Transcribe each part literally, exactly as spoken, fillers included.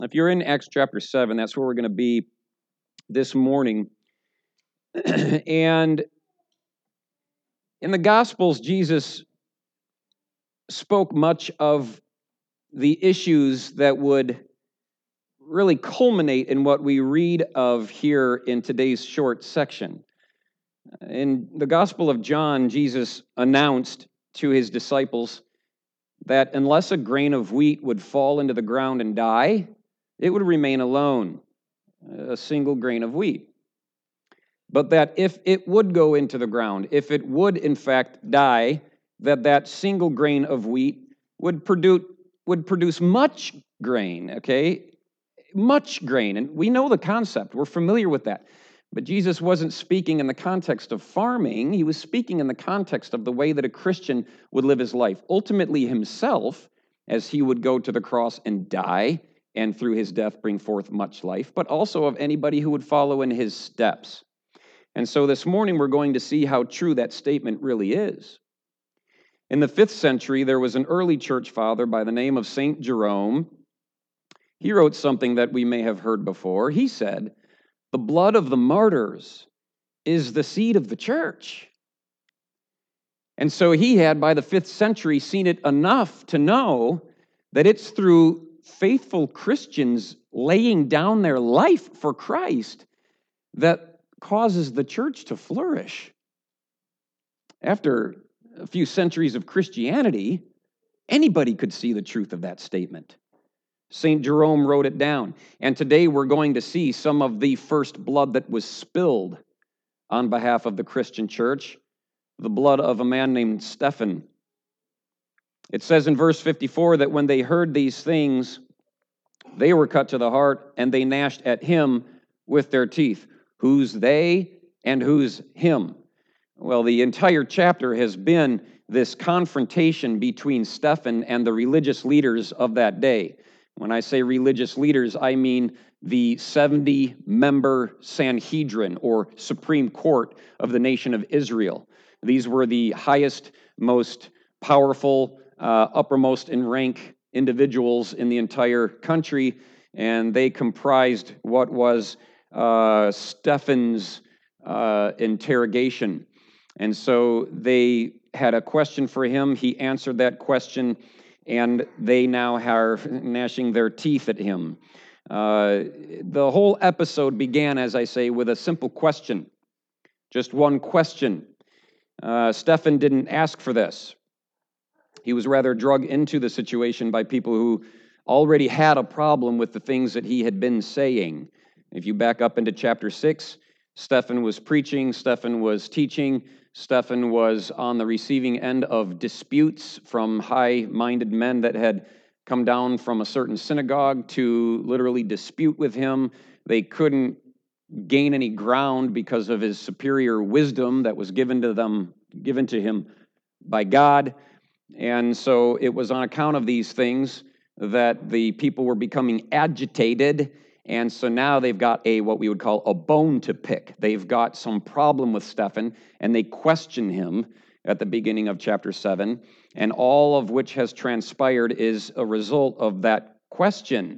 If you're in Acts chapter seven, that's where we're going to be this morning. And in the Gospels, Jesus spoke much of the issues that would really culminate in what we read of here in today's short section. In the Gospel of John, Jesus announced to his disciples that unless a grain of wheat would fall into the ground and die, it would remain alone, a single grain of wheat. But that if it would go into the ground, if it would in fact die, that that single grain of wheat would produce would produce much grain, okay? Much grain. And we know the concept. We're familiar with that. But Jesus wasn't speaking in the context of farming. He was speaking in the context of the way that a Christian would live his life. Ultimately himself, as he would go to the cross and die, and through his death bring forth much life, but also of anybody who would follow in his steps. And so this morning we're going to see how true that statement really is. In the fifth century, there was an early church father by the name of Saint Jerome. He wrote something that we may have heard before. He said, "The blood of the martyrs is the seed of the church." And so he had, by the fifth century, seen it enough to know that it's through faithful Christians laying down their life for Christ that causes the church to flourish. After a few centuries of Christianity, anybody could see the truth of that statement. Saint Jerome wrote it down. And today we're going to see some of the first blood that was spilled on behalf of the Christian church, the blood of a man named Stephen. It says in verse fifty-four that when they heard these things, they were cut to the heart, and they gnashed at him with their teeth. Who's they and who's him? Well, the entire chapter has been this confrontation between Stephen and the religious leaders of that day. When I say religious leaders, I mean the seventy-member Sanhedrin, or Supreme Court of the nation of Israel. These were the highest, most powerful, uh, uppermost in rank individuals in the entire country, and they comprised what was uh, Stephen's uh, interrogation. And so they had a question for him. He answered that question, and they now are gnashing their teeth at him. Uh, the whole episode began, as I say, with a simple question. Just one question. Uh, Stephen didn't ask for this. He was rather drugged into the situation by people who already had a problem with the things that he had been saying. If you back up into chapter six, Stephen was preaching, Stephen was teaching, Stephen was on the receiving end of disputes from high-minded men that had come down from a certain synagogue to literally dispute with him. They couldn't gain any ground because of his superior wisdom that was given to them, given to him by God. And so it was on account of these things that the people were becoming agitated. And so now they've got a, what we would call a bone to pick. They've got some problem with Stephen, and they question him at the beginning of chapter seven. And all of which has transpired is a result of that question.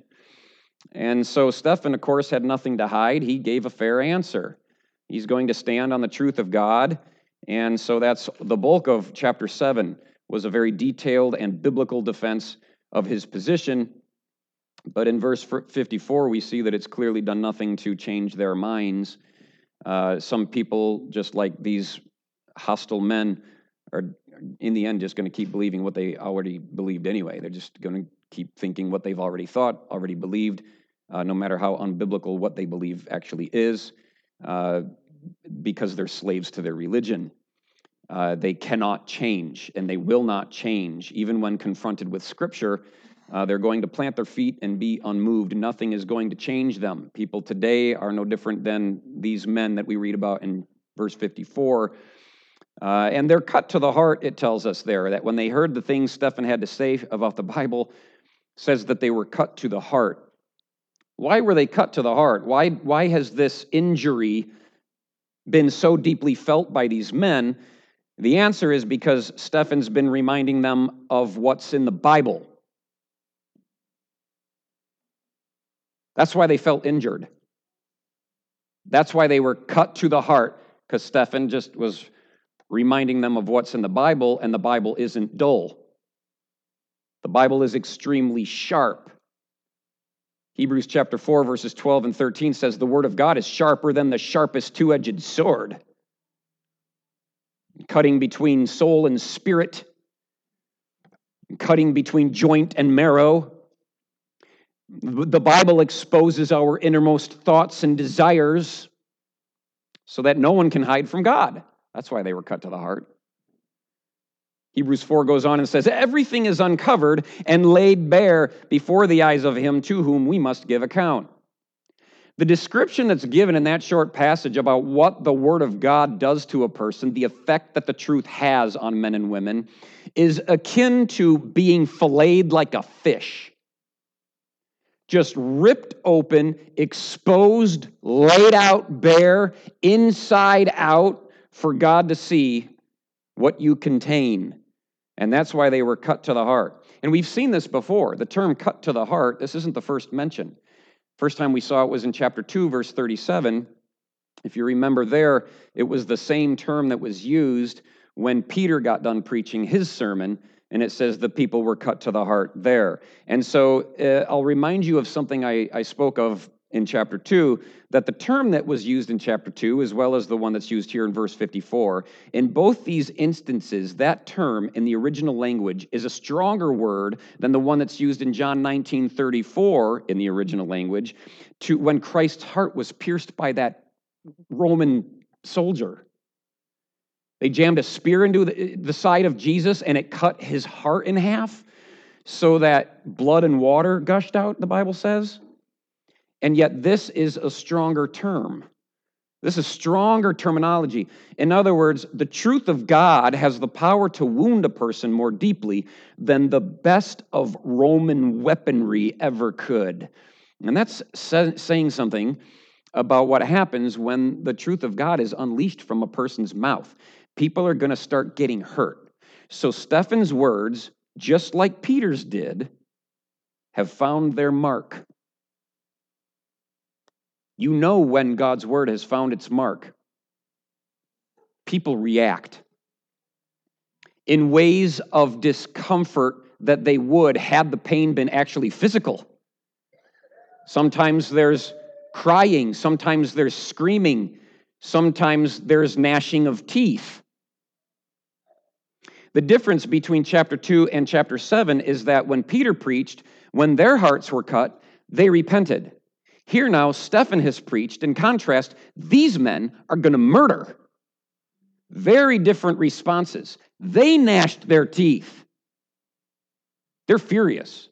And so Stephen, of course, had nothing to hide. He gave a fair answer. He's going to stand on the truth of God. And so that's the bulk of chapter seven, was a very detailed and biblical defense of his position. But in verse fifty-four, we see that it's clearly done nothing to change their minds. Uh, some people, just like these hostile men, are in the end just going to keep believing what they already believed anyway. They're just going to keep thinking what they've already thought, already believed, uh, no matter how unbiblical what they believe actually is, uh, because they're slaves to their religion. Uh, they cannot change, and they will not change. Even when confronted with Scripture, uh, they're going to plant their feet and be unmoved. Nothing is going to change them. People today are no different than these men that we read about in verse fifty-four. Uh, and they're cut to the heart, it tells us there, that when they heard the things Stephen had to say about the Bible, says that they were cut to the heart. Why were they cut to the heart? Why, why has this injury been so deeply felt by these men? The answer is because Stephen's been reminding them of what's in the Bible. That's why they felt injured. That's why they were cut to the heart, because Stephen just was reminding them of what's in the Bible, and the Bible isn't dull. The Bible is extremely sharp. Hebrews chapter four, verses twelve and thirteen says, the word of God is sharper than the sharpest two-edged sword, cutting between soul and spirit, cutting between joint and marrow. The Bible exposes our innermost thoughts and desires so that no one can hide from God. That's why they were cut to the heart. Hebrews four goes on and says, everything is uncovered and laid bare before the eyes of him to whom we must give account. The description that's given in that short passage about what the Word of God does to a person, the effect that the truth has on men and women, is akin to being filleted like a fish. Just ripped open, exposed, laid out bare, inside out, for God to see what you contain. And that's why they were cut to the heart. And we've seen this before. The term cut to the heart, this isn't the first mention. First time we saw it was in chapter two, verse thirty-seven. If you remember there, it was the same term that was used when Peter got done preaching his sermon, and it says the people were cut to the heart there. And so uh, I'll remind you of something I, I spoke of in chapter two, that the term that was used in chapter two, as well as the one that's used here in verse fifty-four, in both these instances, that term in the original language is a stronger word than the one that's used in John nineteen thirty-four in the original language, to when Christ's heart was pierced by that Roman soldier. They jammed a spear into the, the side of Jesus, and it cut his heart in half so that blood and water gushed out, the Bible says. And yet this is a stronger term. This is stronger terminology. In other words, the truth of God has the power to wound a person more deeply than the best of Roman weaponry ever could. And that's saying something about what happens when the truth of God is unleashed from a person's mouth. People are going to start getting hurt. So Stephen's words, just like Peter's did, have found their mark. You know when God's word has found its mark. People react in ways of discomfort that they would had the pain been actually physical. Sometimes there's crying, sometimes there's screaming, sometimes there's gnashing of teeth. The difference between chapter two and chapter seven is that when Peter preached, when their hearts were cut, they repented. Here now, Stephen has preached. In contrast, these men are going to murder. Very different responses. They gnashed their teeth. They're furious.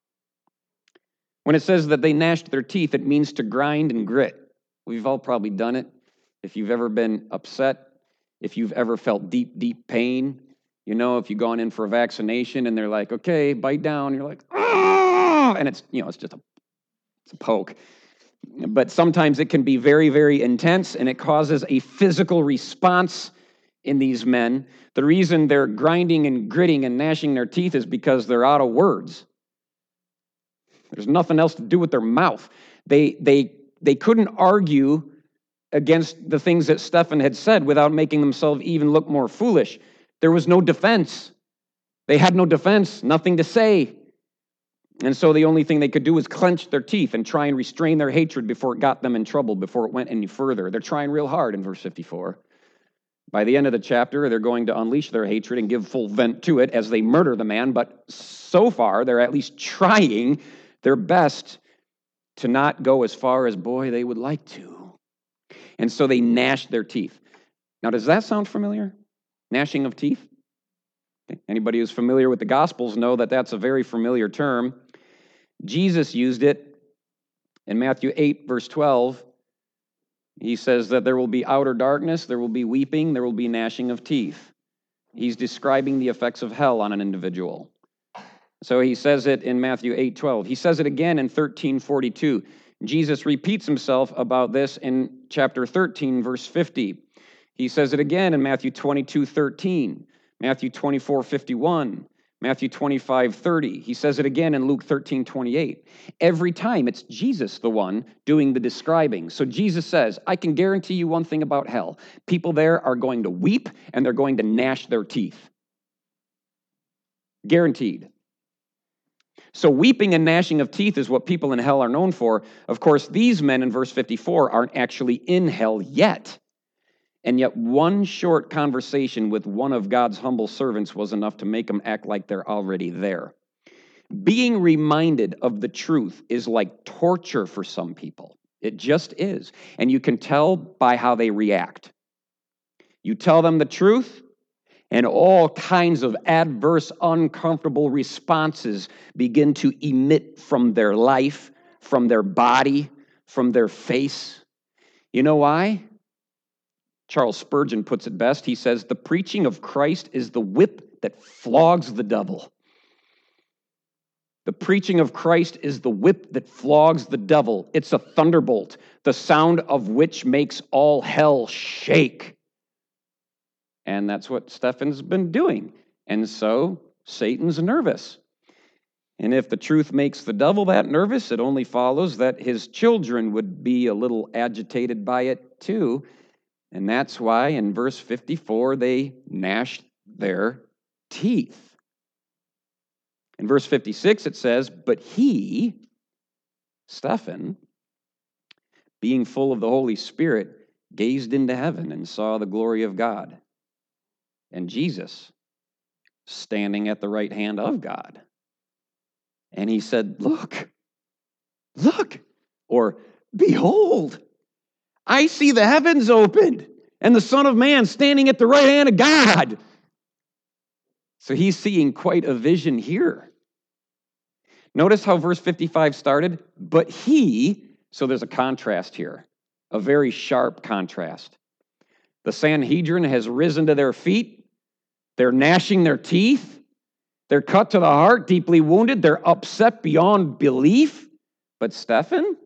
When it says that they gnashed their teeth, it means to grind and grit. We've all probably done it. If you've ever been upset, if you've ever felt deep, deep pain, you know, if you've gone in for a vaccination and they're like, okay, bite down, you're like, ah, and it's, you know, it's just a, it's a poke. But sometimes it can be very, very intense, and it causes a physical response in these men. The reason they're grinding and gritting and gnashing their teeth is because they're out of words. There's nothing else to do with their mouth. They, they, they couldn't argue against the things that Stephen had said without making themselves even look more foolish. There was no defense. They had no defense, nothing to say. And so the only thing they could do was clench their teeth and try and restrain their hatred before it got them in trouble, before it went any further. They're trying real hard in verse fifty-four. By the end of the chapter, they're going to unleash their hatred and give full vent to it as they murder the man, but so far, they're at least trying their best to not go as far as, boy, they would like to. And so they gnash their teeth. Now, does that sound familiar? Gnashing of teeth? Anybody who's familiar with the Gospels know that that's a very familiar term. Jesus used it in Matthew eight, verse twelve. He says that there will be outer darkness, there will be weeping, there will be gnashing of teeth. He's describing the effects of hell on an individual. So he says it in Matthew eight, twelve. He says it again in thirteen forty-two. Jesus repeats himself about this in chapter thirteen, verse fifty. He says it again in Matthew twenty-two, thirteen. Matthew twenty-four, fifty-one, Matthew twenty-five thirty. He says it again in Luke thirteen twenty-eight. Every time it's Jesus the one doing the describing. So Jesus says, I can guarantee you one thing about hell. People there are going to weep and they're going to gnash their teeth. Guaranteed. So weeping and gnashing of teeth is what people in hell are known for. Of course, these men in verse fifty-four aren't actually in hell yet. And yet one short conversation with one of God's humble servants was enough to make them act like they're already there. Being reminded of the truth is like torture for some people. It just is. And you can tell by how they react. You tell them the truth, and all kinds of adverse, uncomfortable responses begin to emit from their life, from their body, from their face. You know why? Charles Spurgeon puts it best. He says, the preaching of Christ is the whip that flogs the devil. The preaching of Christ is the whip that flogs the devil. It's a thunderbolt, the sound of which makes all hell shake. And that's what Stephen's been doing. And so Satan's nervous. And if the truth makes the devil that nervous, it only follows that his children would be a little agitated by it too. And that's why in verse fifty-four, they gnashed their teeth. In verse fifty-six, it says, but he, Stephen, being full of the Holy Spirit, gazed into heaven and saw the glory of God, and Jesus standing at the right hand of God. And he said, look, look, or behold, I see the heavens opened and the Son of Man standing at the right hand of God. So he's seeing quite a vision here. Notice how verse fifty-five started. But he, so there's a contrast here, a very sharp contrast. The Sanhedrin has risen to their feet. They're gnashing their teeth. They're cut to the heart, deeply wounded. They're upset beyond belief. But Stephen,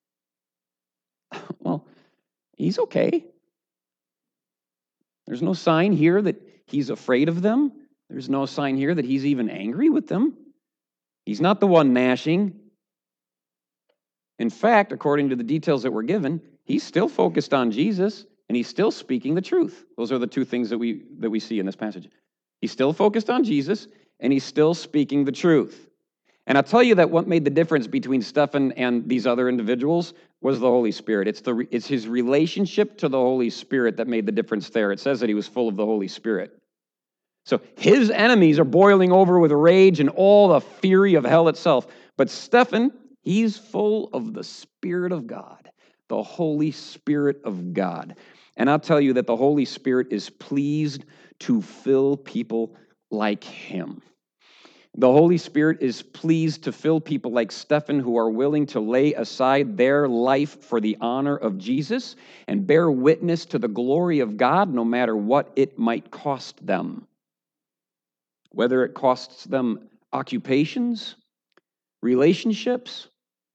well, he's okay. There's no sign here that he's afraid of them. There's no sign here that he's even angry with them. He's not the one gnashing. In fact, according to the details that were given, he's still focused on Jesus, and he's still speaking the truth. Those are the two things that we that we see in this passage. He's still focused on Jesus, and he's still speaking the truth. And I'll tell you that what made the difference between Stephen and these other individuals was the Holy Spirit. It's the it's his relationship to the Holy Spirit that made the difference there. It says that he was full of the Holy Spirit. So his enemies are boiling over with rage and all the fury of hell itself. But Stephen, he's full of the Spirit of God, the Holy Spirit of God. And I'll tell you that the Holy Spirit is pleased to fill people like him. The Holy Spirit is pleased to fill people like Stephen who are willing to lay aside their life for the honor of Jesus and bear witness to the glory of God no matter what it might cost them. Whether it costs them occupations, relationships,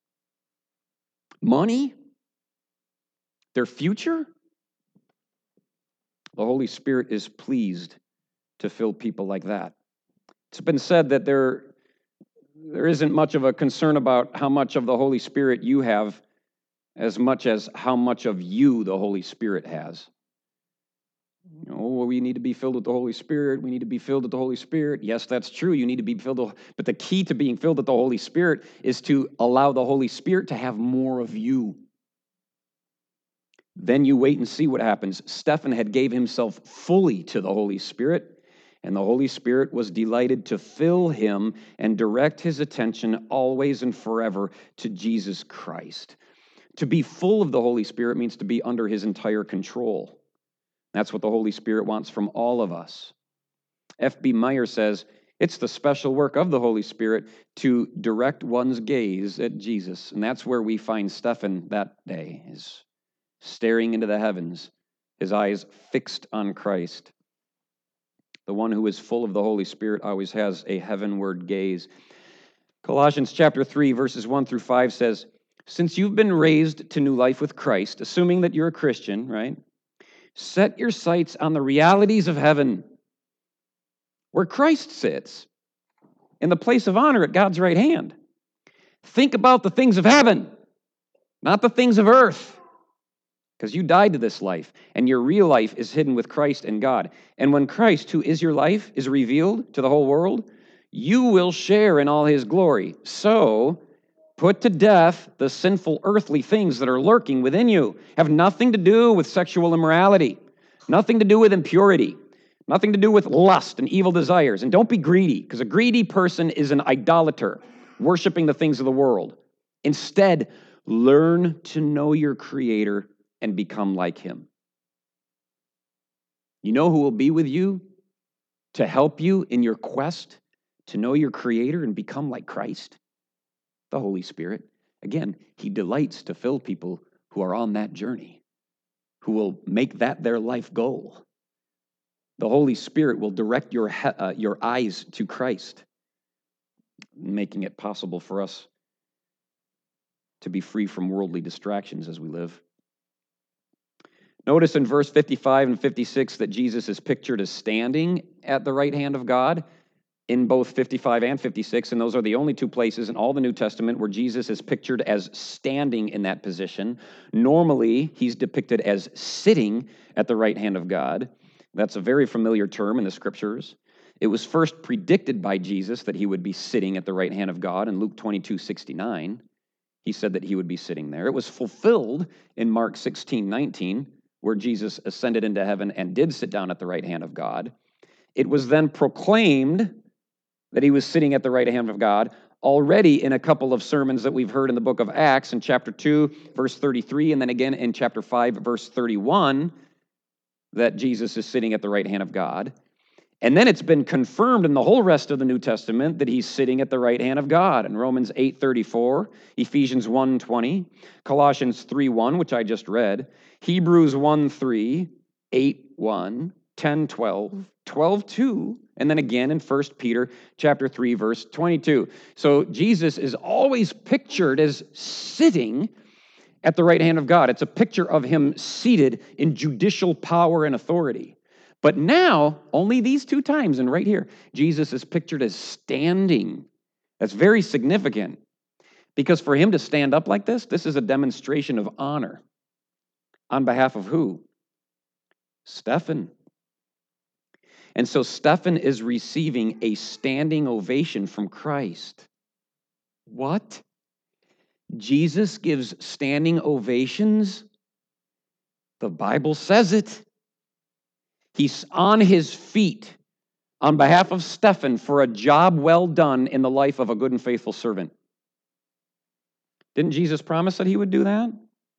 money, their future, the Holy Spirit is pleased to fill people like that. It's been said that there, there isn't much of a concern about how much of the Holy Spirit you have as much as how much of you the Holy Spirit has. You know, well, we need to be filled with the Holy Spirit. We need to be filled with the Holy Spirit. Yes, that's true. You need to be filled with, but the key to being filled with the Holy Spirit is to allow the Holy Spirit to have more of you. Then you wait and see what happens. Stephen had gave himself fully to the Holy Spirit, and the Holy Spirit was delighted to fill him and direct his attention always and forever to Jesus Christ. To be full of the Holy Spirit means to be under his entire control. That's what the Holy Spirit wants from all of us. F B Meyer says, it's the special work of the Holy Spirit to direct one's gaze at Jesus. And that's where we find Stephen that day, is staring into the heavens, his eyes fixed on Christ. The one who is full of the Holy Spirit always has a heavenward gaze. Colossians chapter three, verses one through five says, since you've been raised to new life with Christ, assuming that you're a Christian, right? Set your sights on the realities of heaven, where Christ sits, in the place of honor at God's right hand. Think about the things of heaven, not the things of earth. Because you died to this life, and your real life is hidden with Christ and God. And when Christ, who is your life, is revealed to the whole world, you will share in all his glory. So, put to death the sinful earthly things that are lurking within you. Have nothing to do with sexual immorality, nothing to do with impurity, nothing to do with lust and evil desires. And don't be greedy, because a greedy person is an idolater, worshiping the things of the world. Instead, learn to know your Creator and become like him. You know who will be with you to help you in your quest to know your Creator and become like Christ? The Holy Spirit. Again, he delights to fill people who are on that journey, who will make that their life goal. The Holy Spirit will direct your, he- uh, your eyes to Christ, making it possible for us to be free from worldly distractions as we live. Notice in verse fifty-five and fifty-six that Jesus is pictured as standing at the right hand of God in both fifty-five and fifty-six, and those are the only two places in all the New Testament where Jesus is pictured as standing in that position. Normally, he's depicted as sitting at the right hand of God. That's a very familiar term in the Scriptures. It was first predicted by Jesus that he would be sitting at the right hand of God in Luke twenty-two sixty-nine. He said that he would be sitting there. It was fulfilled in Mark sixteen nineteen, where Jesus ascended into heaven and did sit down at the right hand of God. It was then proclaimed that he was sitting at the right hand of God already in a couple of sermons that we've heard in the book of Acts in chapter two, verse thirty-three, and then again in chapter five, verse thirty-one, that Jesus is sitting at the right hand of God. And then it's been confirmed in the whole rest of the New Testament that he's sitting at the right hand of God in Romans eight thirty-four, Ephesians one twenty, Colossians three one, which I just read, Hebrews one three, eight one, ten twelve, twelve two, and then again in First Peter chapter three, verse twenty-two. So Jesus is always pictured as sitting at the right hand of God. It's a picture of him seated in judicial power and authority. But now, only these two times, and right here, Jesus is pictured as standing. That's very significant, because for him to stand up like this, this is a demonstration of honor. On behalf of who? Stephen. And so Stephen is receiving a standing ovation from Christ. What? Jesus gives standing ovations? The Bible says it. He's on his feet on behalf of Stephen for a job well done in the life of a good and faithful servant. Didn't Jesus promise that he would do that?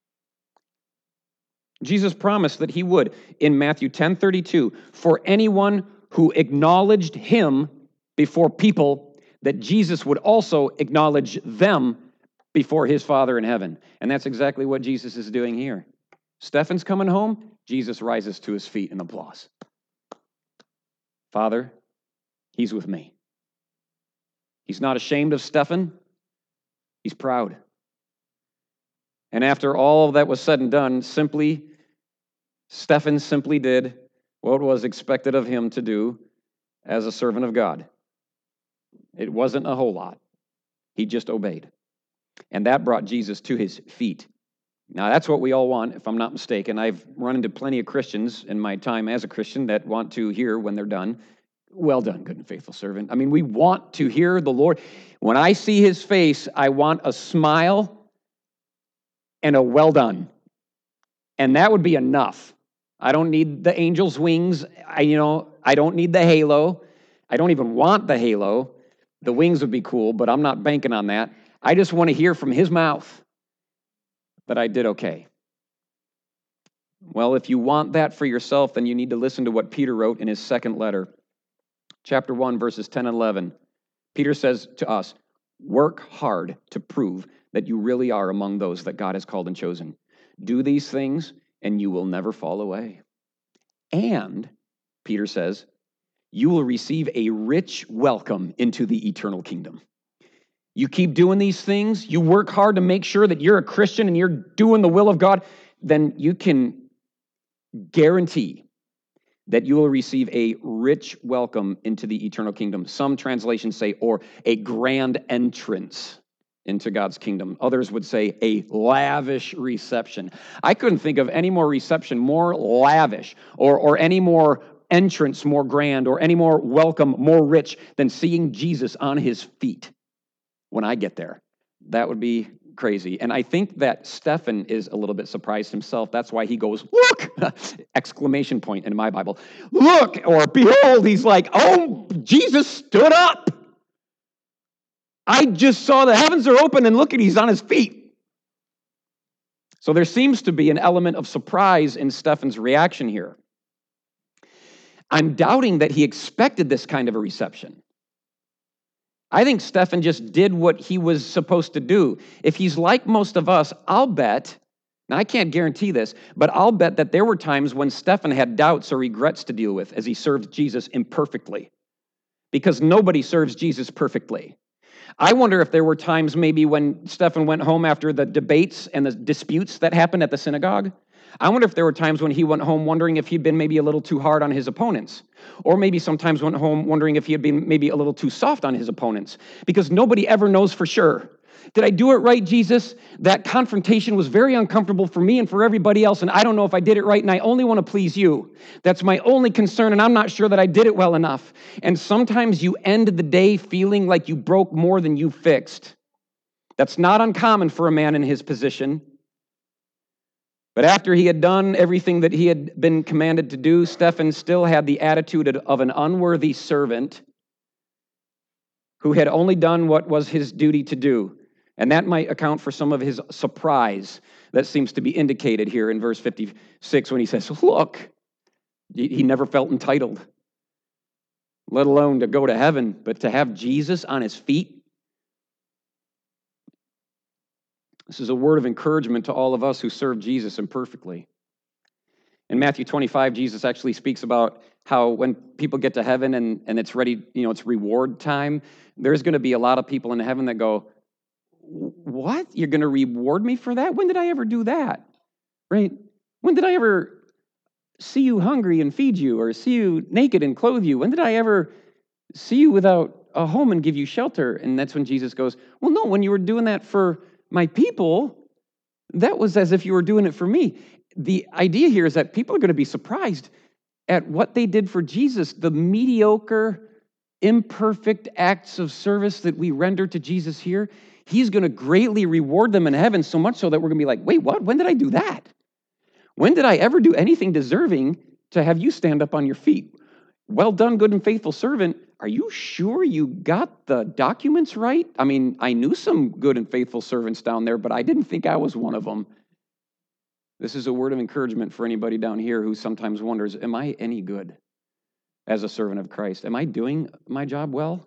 Jesus promised that he would in Matthew ten thirty-two, for anyone who acknowledged him before people, that Jesus would also acknowledge them before his Father in heaven. And that's exactly what Jesus is doing here. Stephen's coming home, Jesus rises to his feet in applause. Father, he's with me. He's not ashamed of Stephen. He's proud. And after all that was said and done, simply, Stephen simply did what was expected of him to do as a servant of God. It wasn't a whole lot. He just obeyed. And that brought Jesus to his feet. Now, that's what we all want, if I'm not mistaken. I've run into plenty of Christians in my time as a Christian that want to hear when they're done, well done, good and faithful servant. I mean, we want to hear the Lord. When I see his face, I want a smile and a well done. And that would be enough. I don't need the angel's wings. I, you know, I don't need the halo. I don't even want the halo. The wings would be cool, but I'm not banking on that. I just want to hear from his mouth that I did okay. Well, if you want that for yourself, then you need to listen to what Peter wrote in his second letter. Chapter one, verses ten and eleven. Peter says to us, work hard to prove that you really are among those that God has called and chosen. Do these things, and you will never fall away. And, Peter says, you will receive a rich welcome into the eternal kingdom. You keep doing these things, you work hard to make sure that you're a Christian and you're doing the will of God, then you can guarantee that you will receive a rich welcome into the eternal kingdom. Some translations say, or a grand entrance into God's kingdom. Others would say a lavish reception. I couldn't think of any more reception, more lavish, or, or any more entrance, more grand, or any more welcome, more rich than seeing Jesus on his feet when I get there. That would be crazy. And I think that Stephen is a little bit surprised himself. That's why he goes, look, exclamation point in my Bible, look, or behold. He's like, oh, Jesus stood up. I just saw the heavens are open and look at, he's on his feet. So there seems to be an element of surprise in Stephen's reaction here. I'm doubting that he expected this kind of a reception. I think Stephen just did what he was supposed to do. If he's like most of us, I'll bet, now I can't guarantee this, but I'll bet that there were times when Stephen had doubts or regrets to deal with as he served Jesus imperfectly, because nobody serves Jesus perfectly. I wonder if there were times maybe when Stephen went home after the debates and the disputes that happened at the synagogue. I wonder if there were times when he went home wondering if he'd been maybe a little too hard on his opponents. Or maybe sometimes went home wondering if he had been maybe a little too soft on his opponents. Because nobody ever knows for sure. Did I do it right, Jesus? That confrontation was very uncomfortable for me and for everybody else, and I don't know if I did it right, and I only want to please you. That's my only concern, and I'm not sure that I did it well enough. And sometimes you end the day feeling like you broke more than you fixed. That's not uncommon for a man in his position. But after he had done everything that he had been commanded to do, Stephen still had the attitude of an unworthy servant who had only done what was his duty to do. And that might account for some of his surprise that seems to be indicated here in verse fifty-six when he says, look, he never felt entitled, let alone to go to heaven, but to have Jesus on his feet. This is a word of encouragement to all of us who serve Jesus imperfectly. In Matthew twenty-five, Jesus actually speaks about how when people get to heaven and, and it's ready, you know, it's reward time, there's going to be a lot of people in heaven that go, what? You're going to reward me for that? When did I ever do that? Right? When did I ever see you hungry and feed you, or see you naked and clothe you? When did I ever see you without a home and give you shelter? And that's when Jesus goes, well, no, when you were doing that for my people, that was as if you were doing it for me. The idea here is that people are going to be surprised at what they did for Jesus, the mediocre, imperfect acts of service that we render to Jesus here. He's going to greatly reward them in heaven, so much so that we're going to be like, wait, what? When did I do that? When did I ever do anything deserving to have you stand up on your feet? Well done, good and faithful servant. Are you sure you got the documents right? I mean, I knew some good and faithful servants down there, but I didn't think I was one of them. This is a word of encouragement for anybody down here who sometimes wonders, am I any good as a servant of Christ? Am I doing my job well?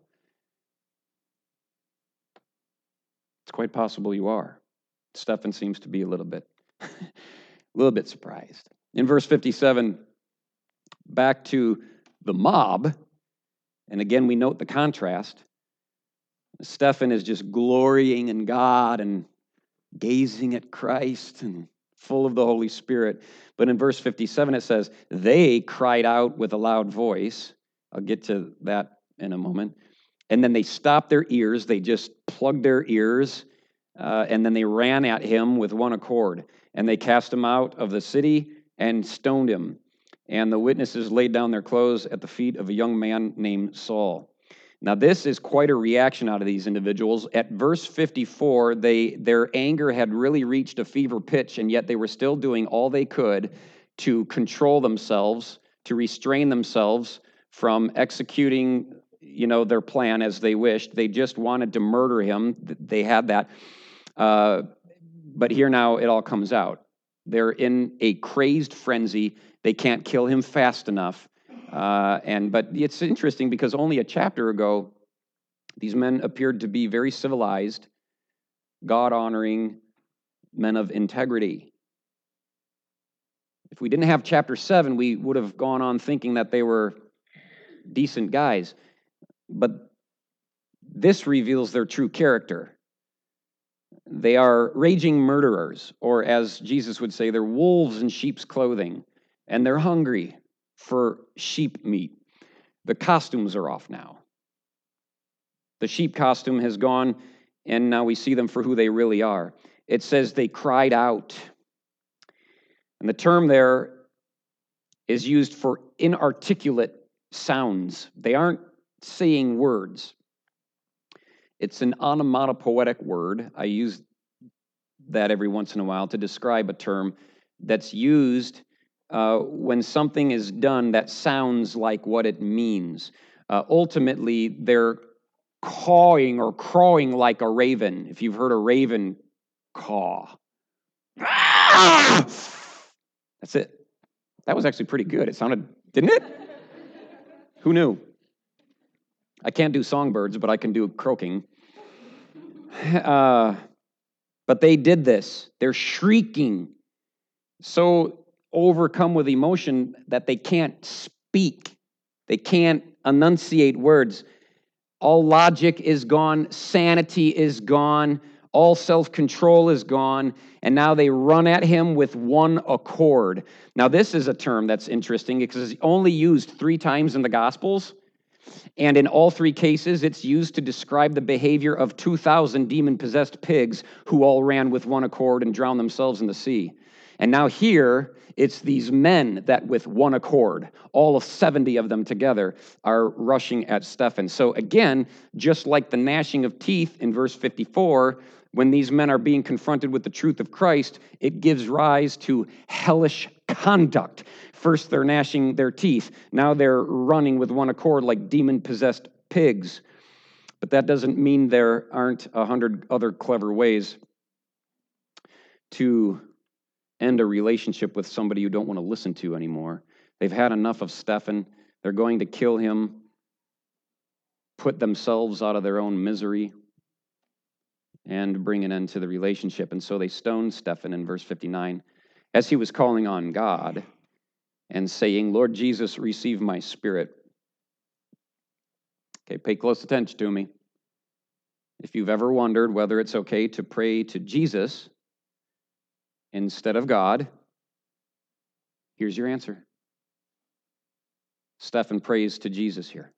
It's quite possible you are. Stephen seems to be a little bit, a little bit surprised. In verse fifty-seven, back to the mob, and again we note the contrast. Stephen is just glorying in God and gazing at Christ and full of the Holy Spirit. But in verse fifty-seven it says, they cried out with a loud voice. I'll get to that in a moment. And then they stopped their ears. They just plugged their ears. Uh, and then they ran at him with one accord. And they cast him out of the city and stoned him. And the witnesses laid down their clothes at the feet of a young man named Saul. Now, this is quite a reaction out of these individuals. At verse fifty-four, they their anger had really reached a fever pitch, and yet they were still doing all they could to control themselves, to restrain themselves from executing, you know, their plan as they wished. They just wanted to murder him. They had that. Uh, but here now it all comes out. They're in a crazed frenzy. They can't kill him fast enough. Uh, and but it's interesting because only a chapter ago, these men appeared to be very civilized, God-honoring men of integrity. If we didn't have chapter seven, we would have gone on thinking that they were decent guys. But this reveals their true character. They are raging murderers, or as Jesus would say, they're wolves in sheep's clothing, and they're hungry. for sheep meat. The costumes are off now. The sheep costume has gone, and now we see them for who they really are. It says they cried out. And the term there is used for inarticulate sounds. They aren't saying words. It's an onomatopoetic word. I use that every once in a while to describe a term that's used uh, when something is done that sounds like what it means. Uh, ultimately, they're cawing or crowing like a raven. If you've heard a raven caw. That's it. That was actually pretty good. It sounded, didn't it? Who knew? I can't do songbirds, but I can do croaking. Uh, but they did this. They're shrieking, so overcome with emotion that they can't speak. They can't enunciate words. All logic is gone. Sanity is gone. All self-control is gone. And now they run at him with one accord. Now, this is a term that's interesting because it's only used three times in the Gospels. And in all three cases, it's used to describe the behavior of two thousand demon-possessed pigs who all ran with one accord and drowned themselves in the sea. And now here, it's these men that with one accord, all of seventy of them together, are rushing at Stephen. So again, just like the gnashing of teeth in verse fifty-four, when these men are being confronted with the truth of Christ, it gives rise to hellish conduct. First, they're gnashing their teeth. Now they're running with one accord like demon-possessed pigs. But that doesn't mean there aren't a hundred other clever ways to end a relationship with somebody you don't want to listen to anymore. They've had enough of Stephen. They're going to kill him, put themselves out of their own misery, and bring an end to the relationship. And so they stoned Stephen in verse fifty-nine as he was calling on God and saying, Lord Jesus, receive my spirit. Okay, pay close attention to me. If you've ever wondered whether it's okay to pray to Jesus instead of God, here's your answer. Stephen prays to Jesus here.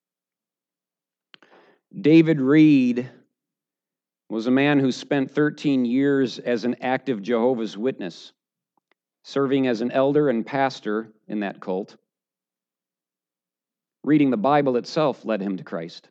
David Reed was a man who spent thirteen years as an active Jehovah's Witness, serving as an elder and pastor in that cult. Reading the Bible itself led him to Christ.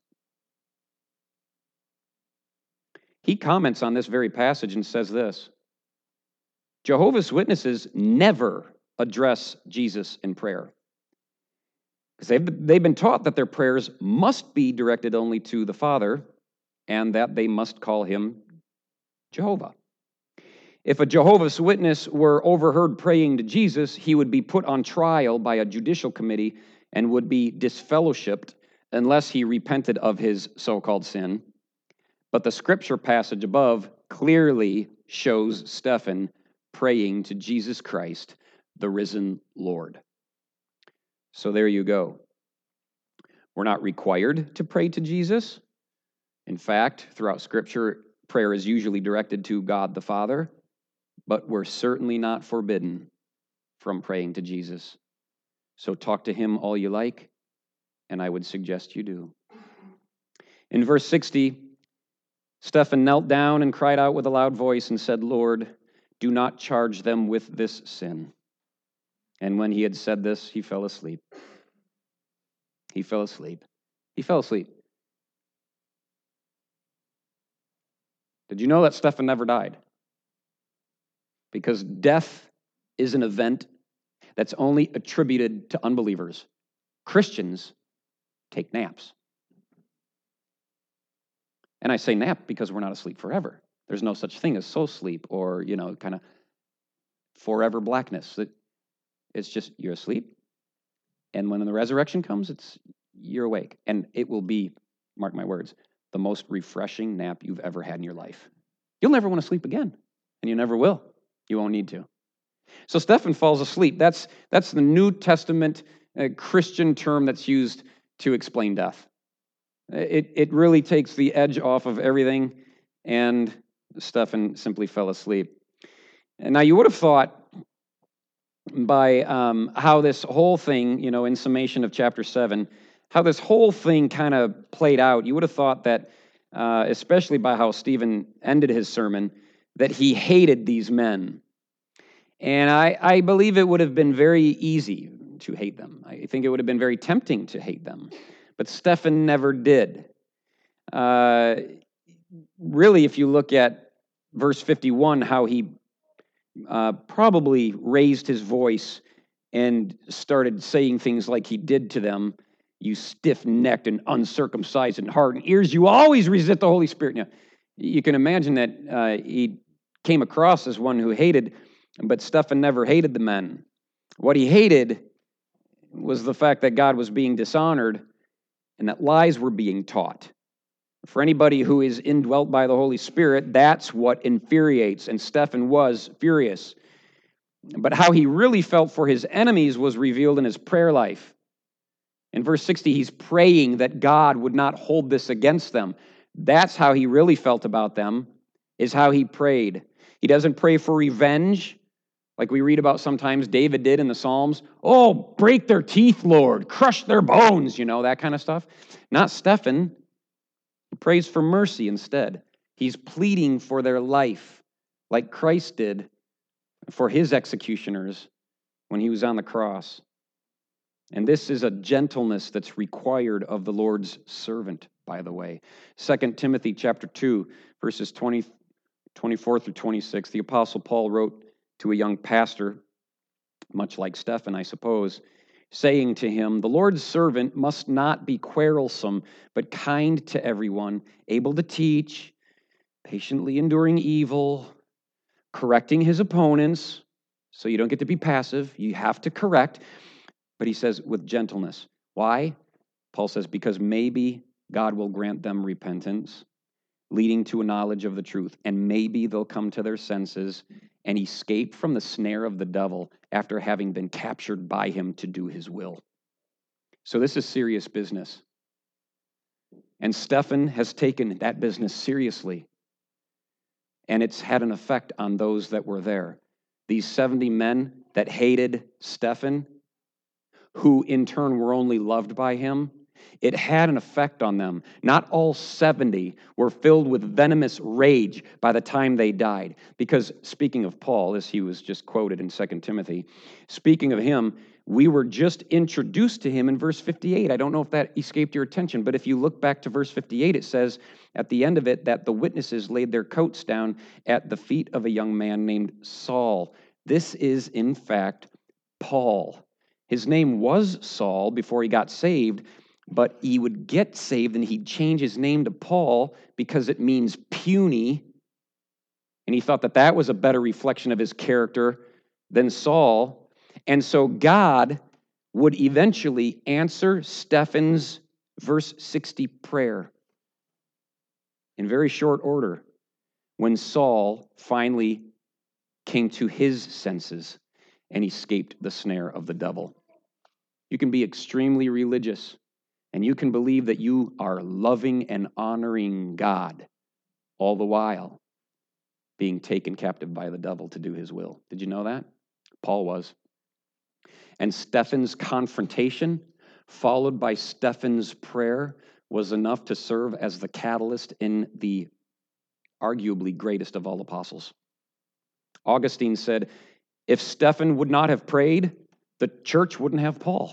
He comments on this very passage and says this: Jehovah's Witnesses never address Jesus in prayer, because they've, they've been taught that their prayers must be directed only to the Father and that they must call him Jehovah. If a Jehovah's Witness were overheard praying to Jesus, he would be put on trial by a judicial committee and would be disfellowshipped unless he repented of his so-called sin. But the scripture passage above clearly shows Stephen praying to Jesus Christ, the risen Lord. So there you go. We're not required to pray to Jesus. In fact, throughout Scripture, prayer is usually directed to God the Father, but we're certainly not forbidden from praying to Jesus. So talk to him all you like, and I would suggest you do. In verse sixty, Stephen knelt down and cried out with a loud voice and said, Lord, do not charge them with this sin. And when he had said this, he fell asleep. He fell asleep. He fell asleep. Did you know that Stephen never died? Because death is an event that's only attributed to unbelievers. Christians take naps. And I say nap because we're not asleep forever. There's no such thing as soul sleep or, you know, kind of forever blackness. It's just you're asleep. And when the resurrection comes, it's you're awake. And it will be, mark my words, the most refreshing nap you've ever had in your life. You'll never want to sleep again, and you never will. You won't need to. So Stephen falls asleep. That's, that's the New Testament uh, Christian term that's used to explain death. It, it really takes the edge off of everything, and Stephen simply fell asleep. And now you would have thought by um, how this whole thing, you know, in summation of chapter seven, how this whole thing kind of played out. You would have thought that, uh, especially by how Stephen ended his sermon, that he hated these men. And I, I believe it would have been very easy to hate them. I think it would have been very tempting to hate them. But Stephen never did. Uh, really, if you look at verse fifty-one, how he uh, probably raised his voice and started saying things like he did to them, "You stiff-necked and uncircumcised and hardened ears, you always resist the Holy Spirit." Now, you can imagine that uh, he came across as one who hated, but Stephen never hated the men. What he hated was the fact that God was being dishonored and that lies were being taught. For anybody who is indwelt by the Holy Spirit, that's what infuriates, and Stephen was furious. But how he really felt for his enemies was revealed in his prayer life. In verse sixty, he's praying that God would not hold this against them. That's how he really felt about them, is how he prayed. He doesn't pray for revenge, like we read about sometimes David did in the Psalms. "Oh, break their teeth, Lord, crush their bones," you know, that kind of stuff. Not Stephen. He prays for mercy instead. He's pleading for their life, like Christ did for his executioners when he was on the cross. And this is a gentleness that's required of the Lord's servant, by the way. Second Timothy chapter two, verses twenty, twenty-four through twenty-six, the Apostle Paul wrote to a young pastor, much like Stephen, I suppose, saying to him, "The Lord's servant must not be quarrelsome, but kind to everyone, able to teach, patiently enduring evil, correcting his opponents." So you don't get to be passive. You have to correct. But he says, with gentleness. Why? Paul says, because maybe God will grant them repentance, leading to a knowledge of the truth, and maybe they'll come to their senses and escape from the snare of the devil after having been captured by him to do his will. So this is serious business. And Stephen has taken that business seriously. And it's had an effect on those that were there. These seventy men that hated Stephen, who in turn were only loved by him, it had an effect on them. Not all seventy were filled with venomous rage by the time they died. Because speaking of Paul, as he was just quoted in Second Timothy, speaking of him, we were just introduced to him in verse fifty-eight. I don't know if that escaped your attention, but if you look back to verse fifty-eight, it says at the end of it that the witnesses laid their coats down at the feet of a young man named Saul. This is, in fact, Paul. His name was Saul before he got saved, but he would get saved and he'd change his name to Paul because it means puny. And he thought that that was a better reflection of his character than Saul. And so God would eventually answer Stephen's verse sixty prayer in very short order when Saul finally came to his senses and escaped the snare of the devil. You can be extremely religious, and you can believe that you are loving and honoring God, all the while being taken captive by the devil to do his will. Did you know that? Paul was. And Stephen's confrontation, followed by Stephen's prayer, was enough to serve as the catalyst in the arguably greatest of all apostles. Augustine said, if Stephen would not have prayed, the church wouldn't have Paul.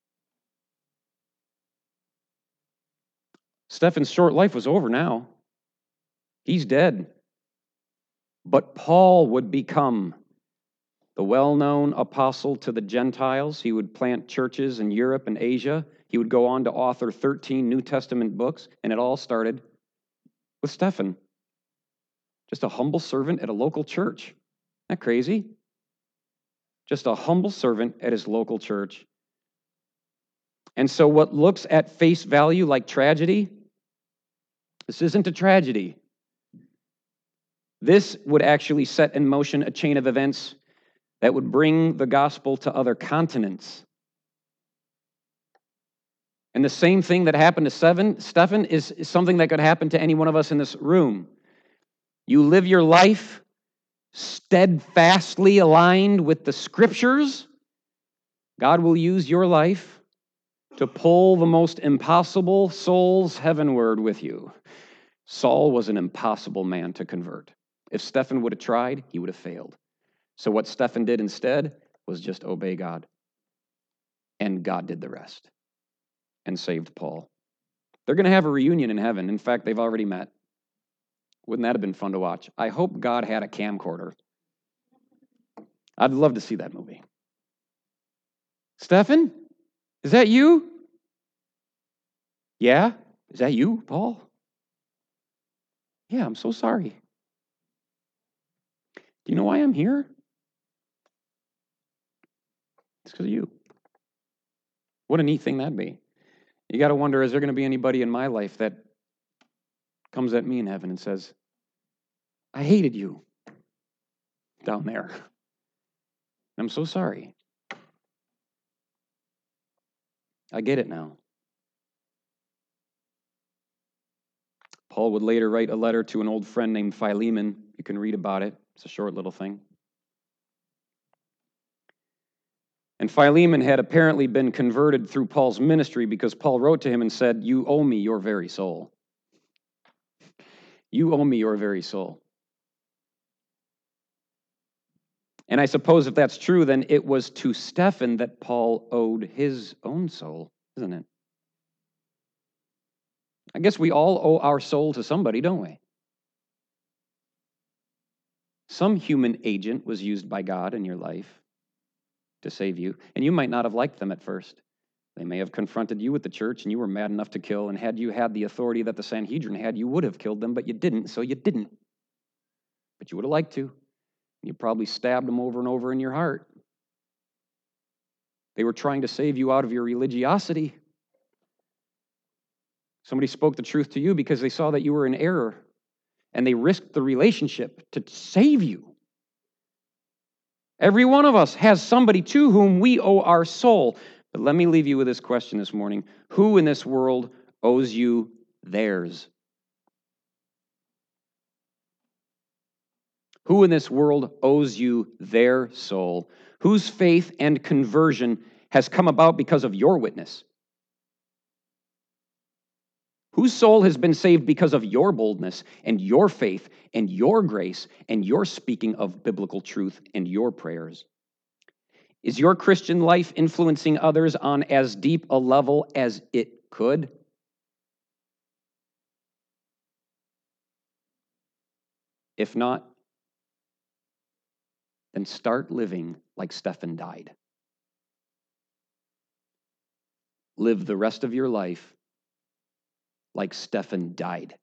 Stephen's short life was over now. He's dead. But Paul would become the well-known apostle to the Gentiles. He would plant churches in Europe and Asia. He would go on to author thirteen New Testament books, and it all started with Stephen, just a humble servant at a local church. Isn't that crazy? Just a humble servant at his local church. And so what looks at face value like tragedy, this isn't a tragedy. This would actually set in motion a chain of events that would bring the gospel to other continents. And the same thing that happened to Seven, Stephen is, is something that could happen to any one of us in this room. You live your life steadfastly aligned with the Scriptures, God will use your life to pull the most impossible souls heavenward with you. Saul was an impossible man to convert. If Stephen would have tried, he would have failed. So what Stephen did instead was just obey God. And God did the rest and saved Paul. They're going to have a reunion in heaven. In fact, they've already met. Wouldn't that have been fun to watch? I hope God had a camcorder. I'd love to see that movie. Stephen, is that you? Yeah? Is that you, Paul? Yeah, I'm so sorry. Do you know why I'm here? It's because of you. What a neat thing that'd be. You got to wonder, is there going to be anybody in my life that comes at me in heaven and says, I hated you down there. I'm so sorry. I get it now. Paul would later write a letter to an old friend named Philemon. You can read about it. It's a short little thing. And Philemon had apparently been converted through Paul's ministry because Paul wrote to him and said, you owe me your very soul. You owe me your very soul. And I suppose if that's true, then it was to Stephen that Paul owed his own soul, isn't it? I guess we all owe our soul to somebody, don't we? Some human agent was used by God in your life to save you, and you might not have liked them at first. They may have confronted you with the church, and you were mad enough to kill, and had you had the authority that the Sanhedrin had, you would have killed them, but you didn't, so you didn't. But you would have liked to. You probably stabbed them over and over in your heart. They were trying to save you out of your religiosity. Somebody spoke the truth to you because they saw that you were in error, and they risked the relationship to save you. Every one of us has somebody to whom we owe our soul. But let me leave you with this question this morning. Who in this world owes you theirs? Who in this world owes you their soul? Whose faith and conversion has come about because of your witness? Whose soul has been saved because of your boldness and your faith and your grace and your speaking of biblical truth and your prayers? Is your Christian life influencing others on as deep a level as it could? If not, then start living like Stephen died. Live the rest of your life like Stephen died.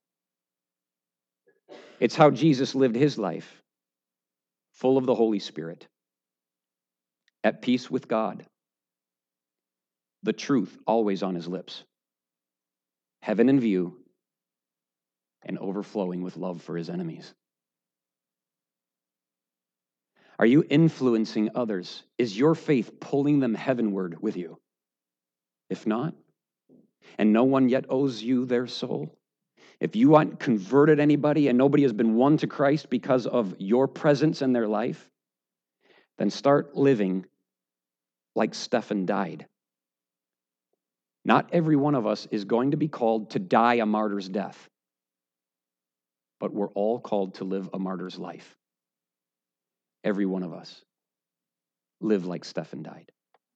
It's how Jesus lived his life, full of the Holy Spirit, at peace with God, the truth always on his lips, heaven in view, and overflowing with love for his enemies. Are you influencing others? Is your faith pulling them heavenward with you? If not, and no one yet owes you their soul, if you aren't converted anybody and nobody has been won to Christ because of your presence in their life, then start living like Stephen died. Not every one of us is going to be called to die a martyr's death, but we're all called to live a martyr's life. Every one of us live like Stephen died.